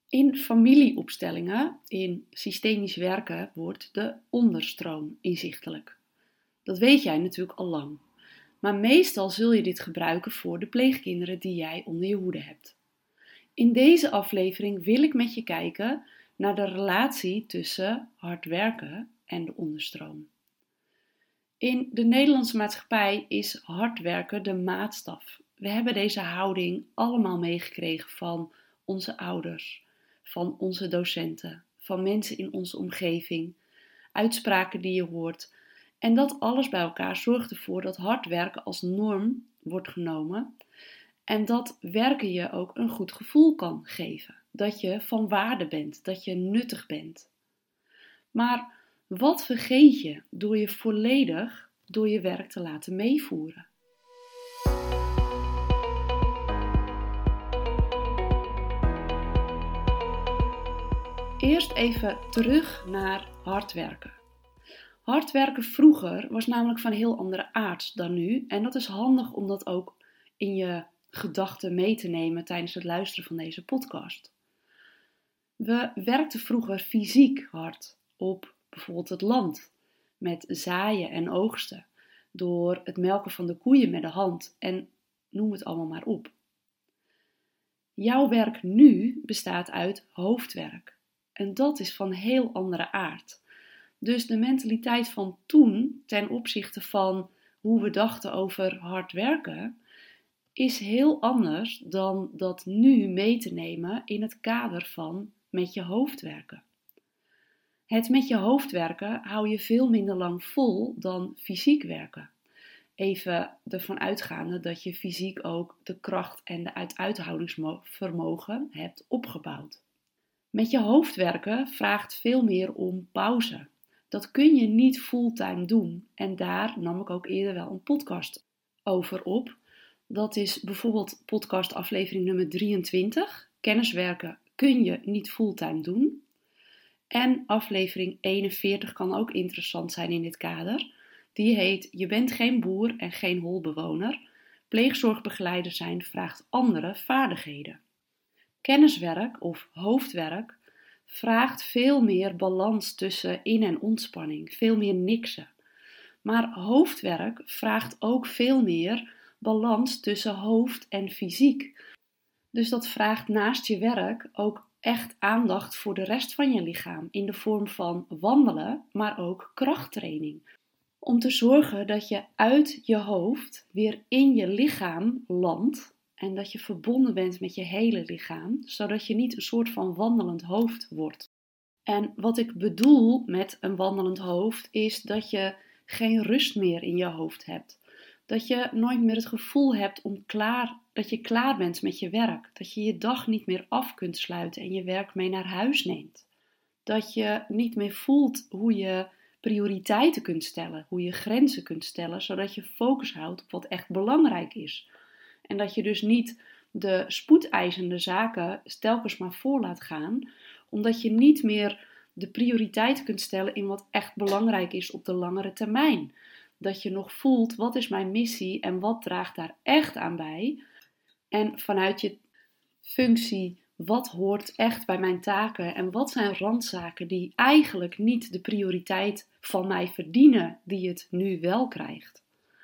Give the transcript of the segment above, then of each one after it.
In familieopstellingen, in systemisch werken, wordt de onderstroom inzichtelijk. Dat weet jij natuurlijk al lang. Maar meestal zul je dit gebruiken voor de pleegkinderen die jij onder je hoede hebt. In deze aflevering wil ik met je kijken naar de relatie tussen hard werken en de onderstroom. In de Nederlandse maatschappij is hard werken de maatstaf. We hebben deze houding allemaal meegekregen van onze ouders, van onze docenten, van mensen in onze omgeving, uitspraken die je hoort. En dat alles bij elkaar zorgt ervoor dat hard werken als norm wordt genomen en dat werken je ook een goed gevoel kan geven. Dat je van waarde bent, dat je nuttig bent. Maar wat vergeet je door je volledig door je werk te laten meevoeren? Eerst even terug naar hard werken. Hard werken vroeger was namelijk van heel andere aard dan nu. En dat is handig om dat ook in je gedachten mee te nemen tijdens het luisteren van deze podcast. We werkten vroeger fysiek hard op bijvoorbeeld het land. Met zaaien en oogsten. Door het melken van de koeien met de hand. En noem het allemaal maar op. Jouw werk nu bestaat uit hoofdwerk. En dat is van heel andere aard. Dus de mentaliteit van toen ten opzichte van hoe we dachten over hard werken is heel anders dan dat nu mee te nemen in het kader van met je hoofd werken. Het met je hoofd werken hou je veel minder lang vol dan fysiek werken. Even ervan uitgaande dat je fysiek ook de kracht en de uithoudingsvermogen hebt opgebouwd. Met je hoofd werken vraagt veel meer om pauze. Dat kun je niet fulltime doen. En daar nam ik ook eerder wel een podcast over op. Dat is bijvoorbeeld podcast aflevering nummer 23. Kenniswerken kun je niet fulltime doen. En aflevering 41 kan ook interessant zijn in dit kader. Die heet Je bent geen boer en geen holbewoner. Pleegzorgbegeleider zijn vraagt andere vaardigheden. Kenniswerk of hoofdwerk vraagt veel meer balans tussen in- en ontspanning, veel meer niksen. Maar hoofdwerk vraagt ook veel meer balans tussen hoofd en fysiek. Dus dat vraagt naast je werk ook echt aandacht voor de rest van je lichaam in de vorm van wandelen, maar ook krachttraining. Om te zorgen dat je uit je hoofd weer in je lichaam landt. En dat je verbonden bent met je hele lichaam, zodat je niet een soort van wandelend hoofd wordt. En wat ik bedoel met een wandelend hoofd is dat je geen rust meer in je hoofd hebt. Dat je nooit meer het gevoel hebt dat je klaar bent met je werk. Dat je je dag niet meer af kunt sluiten en je werk mee naar huis neemt. Dat je niet meer voelt hoe je prioriteiten kunt stellen, hoe je grenzen kunt stellen, zodat je focus houdt op wat echt belangrijk is. En dat je dus niet de spoedeisende zaken telkens maar voor laat gaan, omdat je niet meer de prioriteit kunt stellen in wat echt belangrijk is op de langere termijn. Dat je nog voelt, wat is mijn missie en wat draagt daar echt aan bij? En vanuit je functie, wat hoort echt bij mijn taken en wat zijn randzaken die eigenlijk niet de prioriteit van mij verdienen, die het nu wel krijgt?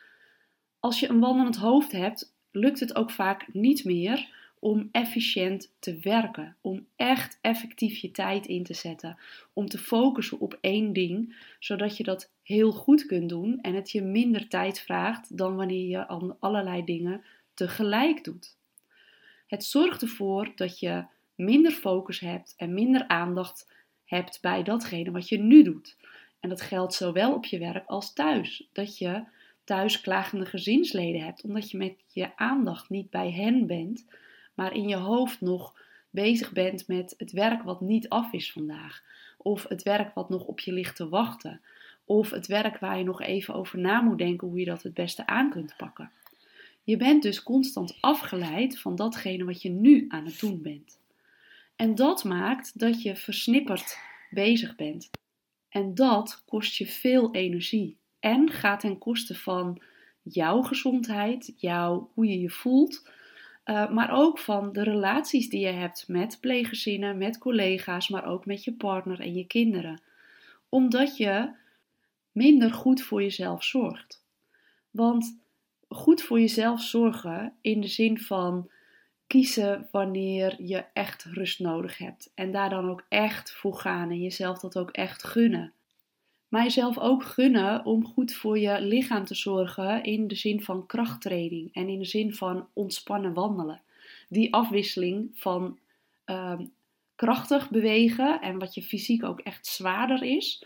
Als je een wandelend hoofd hebt, lukt het ook vaak niet meer om efficiënt te werken. Om echt effectief je tijd in te zetten. Om te focussen op één ding, zodat je dat heel goed kunt doen en het je minder tijd vraagt dan wanneer je allerlei dingen tegelijk doet. Het zorgt ervoor dat je minder focus hebt en minder aandacht hebt bij datgene wat je nu doet. En dat geldt zowel op je werk als thuis. Dat je thuis klagende gezinsleden hebt, omdat je met je aandacht niet bij hen bent, maar in je hoofd nog bezig bent met het werk wat niet af is vandaag. Of het werk wat nog op je ligt te wachten. Of het werk waar je nog even over na moet denken hoe je dat het beste aan kunt pakken. Je bent dus constant afgeleid van datgene wat je nu aan het doen bent. En dat maakt dat je versnipperd bezig bent. En dat kost je veel energie. En gaat ten koste van jouw gezondheid, hoe je je voelt, Maar ook van de relaties die je hebt met pleeggezinnen, met collega's, maar ook met je partner en je kinderen. Omdat je minder goed voor jezelf zorgt. Want goed voor jezelf zorgen in de zin van kiezen wanneer je echt rust nodig hebt. En daar dan ook echt voor gaan en jezelf dat ook echt gunnen. Maar jezelf ook gunnen om goed voor je lichaam te zorgen in de zin van krachttraining en in de zin van ontspannen wandelen. Die afwisseling van krachtig bewegen en wat je fysiek ook echt zwaarder is.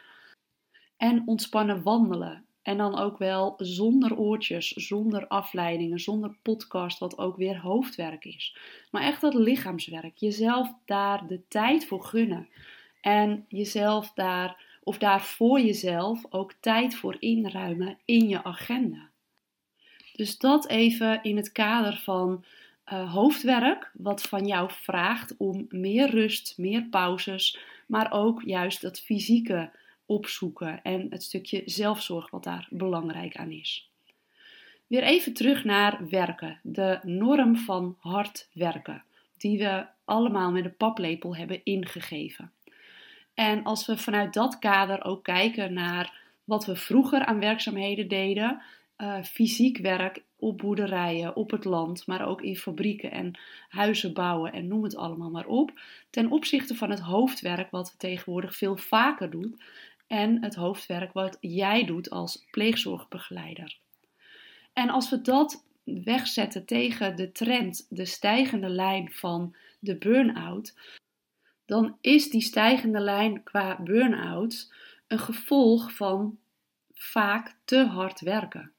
En ontspannen wandelen. En dan ook wel zonder oortjes, zonder afleidingen, zonder podcast, wat ook weer hoofdwerk is. Maar echt dat lichaamswerk. Jezelf daar de tijd voor gunnen. En jezelf daar voor jezelf ook tijd voor inruimen in je agenda. Dus dat even in het kader van hoofdwerk, wat van jou vraagt om meer rust, meer pauzes, maar ook juist dat fysieke opzoeken en het stukje zelfzorg wat daar belangrijk aan is. Weer even terug naar werken, de norm van hard werken, die we allemaal met een paplepel hebben ingegeven. En als we vanuit dat kader ook kijken naar wat we vroeger aan werkzaamheden deden, fysiek werk op boerderijen, op het land, maar ook in fabrieken en huizen bouwen en noem het allemaal maar op, ten opzichte van het hoofdwerk wat we tegenwoordig veel vaker doen en het hoofdwerk wat jij doet als pleegzorgbegeleider. En als we dat wegzetten tegen de trend, de stijgende lijn van de burn-out, dan is die stijgende lijn qua burn-out een gevolg van vaak te hard werken.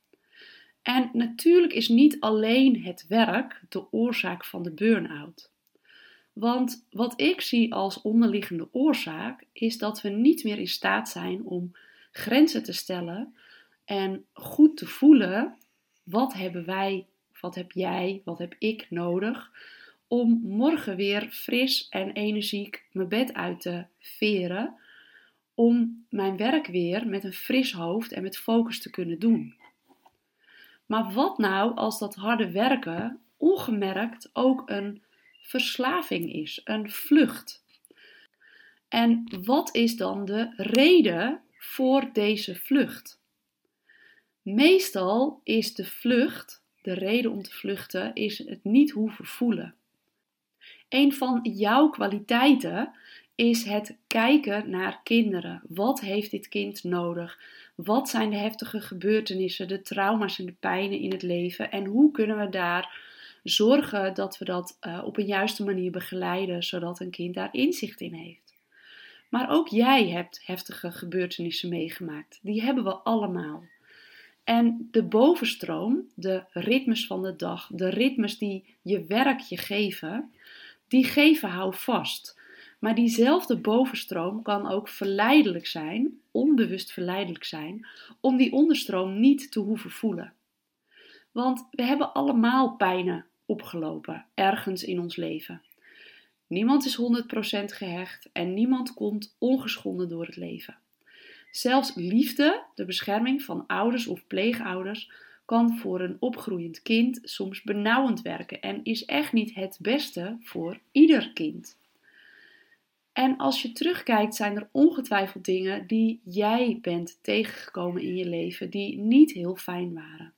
En natuurlijk is niet alleen het werk de oorzaak van de burn-out. Want wat ik zie als onderliggende oorzaak is dat we niet meer in staat zijn om grenzen te stellen en goed te voelen wat hebben wij, wat heb jij, wat heb ik nodig om morgen weer fris en energiek mijn bed uit te veren, om mijn werk weer met een fris hoofd en met focus te kunnen doen. Maar wat nou als dat harde werken ongemerkt ook een verslaving is, een vlucht? En wat is dan de reden voor deze vlucht? Meestal is de vlucht, de reden om te vluchten, is het niet hoeven voelen. Een van jouw kwaliteiten is het kijken naar kinderen. Wat heeft dit kind nodig? Wat zijn de heftige gebeurtenissen, de trauma's en de pijnen in het leven? En hoe kunnen we daar zorgen dat we dat op een juiste manier begeleiden, zodat een kind daar inzicht in heeft? Maar ook jij hebt heftige gebeurtenissen meegemaakt. Die hebben we allemaal. En de bovenstroom, de ritmes van de dag, de ritmes die je werk je geven, die geven houvast. Maar diezelfde bovenstroom kan ook verleidelijk zijn, onbewust verleidelijk zijn, om die onderstroom niet te hoeven voelen. Want we hebben allemaal pijnen opgelopen, ergens in ons leven. Niemand is 100% gehecht en niemand komt ongeschonden door het leven. Zelfs liefde, de bescherming van ouders of pleegouders, kan voor een opgroeiend kind soms benauwend werken en is echt niet het beste voor ieder kind. En als je terugkijkt, zijn er ongetwijfeld dingen die jij bent tegengekomen in je leven die niet heel fijn waren.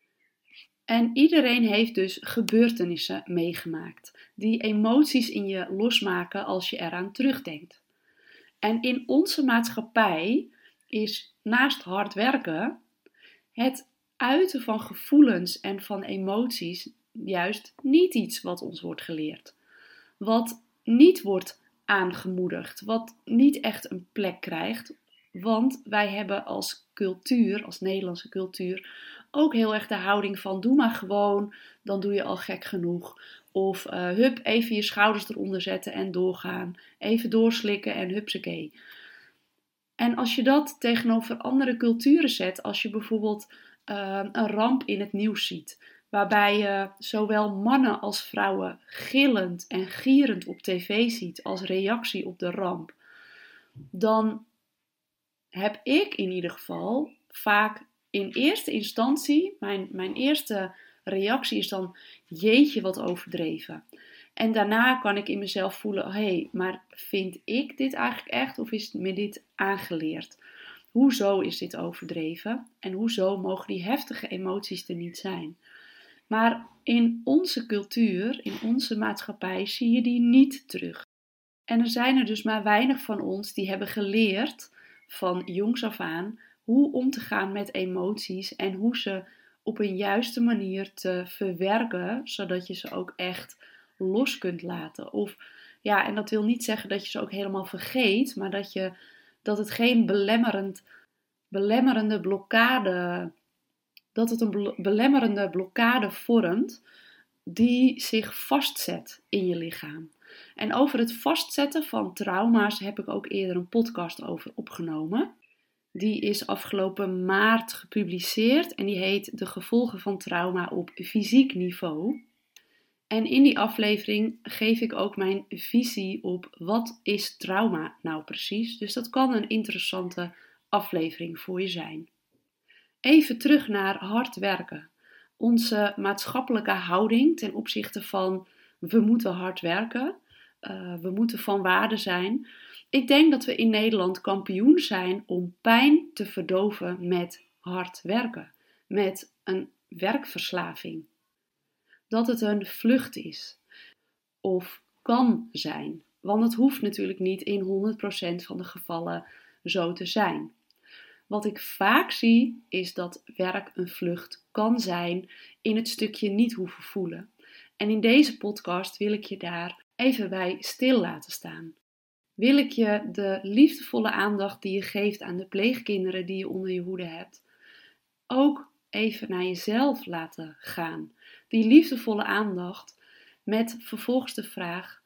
En iedereen heeft dus gebeurtenissen meegemaakt, die emoties in je losmaken als je eraan terugdenkt. En in onze maatschappij is naast hard werken het uiten van gevoelens en van emoties juist niet iets wat ons wordt geleerd. Wat niet wordt aangemoedigd, wat niet echt een plek krijgt. Want wij hebben als cultuur, als Nederlandse cultuur, ook heel erg de houding van doe maar gewoon, dan doe je al gek genoeg. Of hup, even je schouders eronder zetten en doorgaan. Even doorslikken en hupsakee. En als je dat tegenover andere culturen zet, als je bijvoorbeeld een ramp in het nieuws ziet, waarbij je zowel mannen als vrouwen gillend en gierend op tv ziet als reactie op de ramp, dan heb ik in ieder geval vaak in eerste instantie, mijn eerste reactie is dan, jeetje wat overdreven. En daarna kan ik in mezelf voelen, hé, maar vind ik dit eigenlijk echt of is me dit aangeleerd? Hoezo is dit overdreven? En hoezo mogen die heftige emoties er niet zijn? Maar in onze cultuur, in onze maatschappij, zie je die niet terug. En er zijn er dus maar weinig van ons die hebben geleerd van jongs af aan hoe om te gaan met emoties en hoe ze op een juiste manier te verwerken, zodat je ze ook echt los kunt laten. Of ja, en dat wil niet zeggen dat je ze ook helemaal vergeet, maar dat het geen belemmerende blokkade, dat het een belemmerende blokkade vormt die zich vastzet in je lichaam. En over het vastzetten van trauma's heb ik ook eerder een podcast over opgenomen. Die is afgelopen maart gepubliceerd en die heet De gevolgen van trauma op fysiek niveau. En in die aflevering geef ik ook mijn visie op wat is trauma nou precies. Dus dat kan een interessante aflevering voor je zijn. Even terug naar hard werken. Onze maatschappelijke houding ten opzichte van we moeten hard werken, we moeten van waarde zijn. Ik denk dat we in Nederland kampioen zijn om pijn te verdoven met hard werken, met een werkverslaving. Dat het een vlucht is of kan zijn, want het hoeft natuurlijk niet in 100% van de gevallen zo te zijn. Wat ik vaak zie is dat werk een vlucht kan zijn in het stukje niet hoeven voelen. En in deze podcast wil ik je daar even bij stil laten staan. Wil ik je de liefdevolle aandacht die je geeft aan de pleegkinderen die je onder je hoede hebt, ook even naar jezelf laten gaan. Die liefdevolle aandacht met vervolgens de vraag,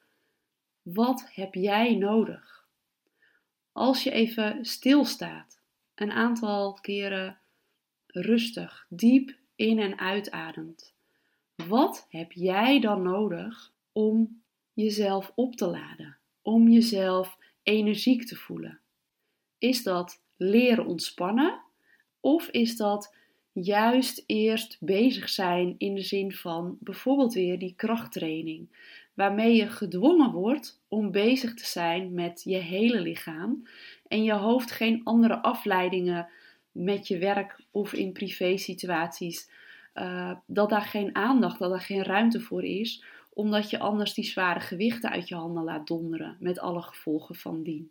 wat heb jij nodig? Als je even stilstaat, een aantal keren rustig, diep in- en uitademt. Wat heb jij dan nodig om jezelf op te laden? Om jezelf energiek te voelen? Is dat leren ontspannen? Of is dat juist eerst bezig zijn in de zin van bijvoorbeeld weer die krachttraining, waarmee je gedwongen wordt om bezig te zijn met je hele lichaam en je hoofd geen andere afleidingen met je werk of in privé situaties, dat daar geen aandacht, dat daar geen ruimte voor is, omdat je anders die zware gewichten uit je handen laat donderen met alle gevolgen van dien.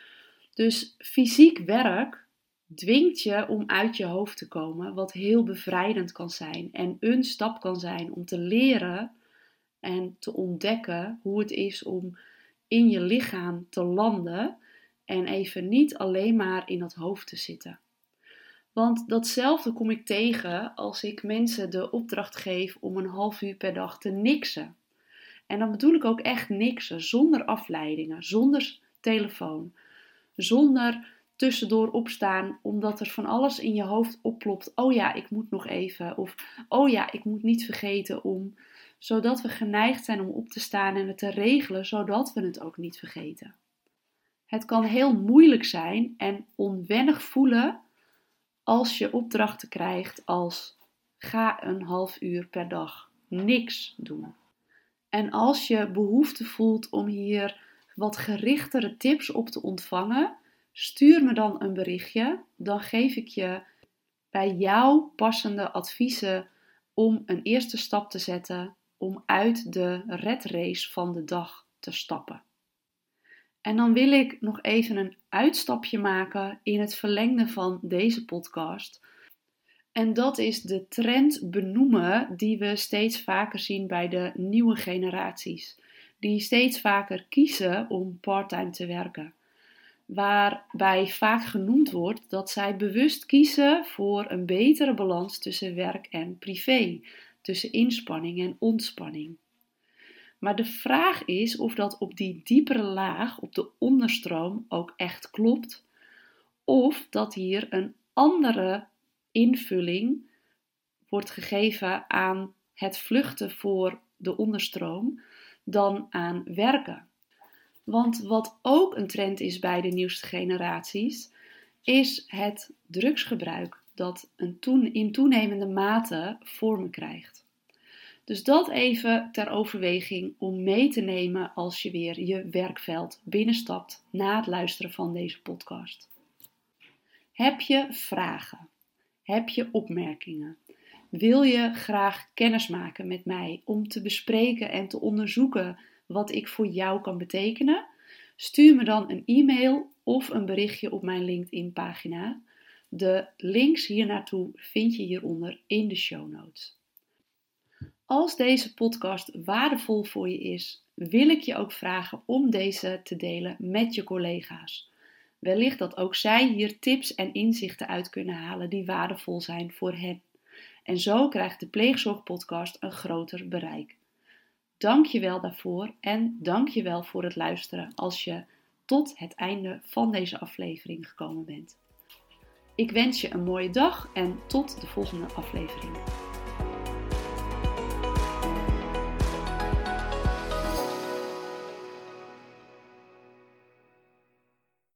Dus fysiek werk dwingt je om uit je hoofd te komen, wat heel bevrijdend kan zijn en een stap kan zijn om te leren en te ontdekken hoe het is om in je lichaam te landen en even niet alleen maar in dat hoofd te zitten. Want datzelfde kom ik tegen als ik mensen de opdracht geef om een half uur per dag te niksen. En dan bedoel ik ook echt niksen, zonder afleidingen, zonder telefoon, zonder tussendoor opstaan omdat er van alles in je hoofd opplopt. Oh ja, ik moet nog even. Of oh ja, ik moet niet vergeten om. Zodat we geneigd zijn om op te staan en het te regelen, zodat we het ook niet vergeten. Het kan heel moeilijk zijn en onwennig voelen als je opdrachten krijgt als ga een half uur per dag niks doen. En als je behoefte voelt om hier wat gerichtere tips op te ontvangen, stuur me dan een berichtje. Dan geef ik je bij jou passende adviezen om een eerste stap te zetten om uit de redrace van de dag te stappen. En dan wil ik nog even een uitstapje maken in het verlengde van deze podcast. En dat is de trend benoemen die we steeds vaker zien bij de nieuwe generaties. Die steeds vaker kiezen om parttime te werken. Waarbij vaak genoemd wordt dat zij bewust kiezen voor een betere balans tussen werk en privé. Tussen inspanning en ontspanning. Maar de vraag is of dat op die diepere laag, op de onderstroom, ook echt klopt. Of dat hier een andere invulling wordt gegeven aan het vluchten voor de onderstroom dan aan werken. Want wat ook een trend is bij de nieuwste generaties, is het drugsgebruik dat in toenemende mate vormen krijgt. Dus dat even ter overweging om mee te nemen als je weer je werkveld binnenstapt na het luisteren van deze podcast. Heb je vragen? Heb je opmerkingen? Wil je graag kennis maken met mij om te bespreken en te onderzoeken wat ik voor jou kan betekenen? Stuur me dan een e-mail of een berichtje op mijn LinkedIn pagina. De links hier naartoe vind je hieronder in de show notes. Als deze podcast waardevol voor je is, wil ik je ook vragen om deze te delen met je collega's. Wellicht dat ook zij hier tips en inzichten uit kunnen halen die waardevol zijn voor hen. En zo krijgt de Pleegzorgpodcast een groter bereik. Dank je wel daarvoor en dank je wel voor het luisteren als je tot het einde van deze aflevering gekomen bent. Ik wens je een mooie dag en tot de volgende aflevering.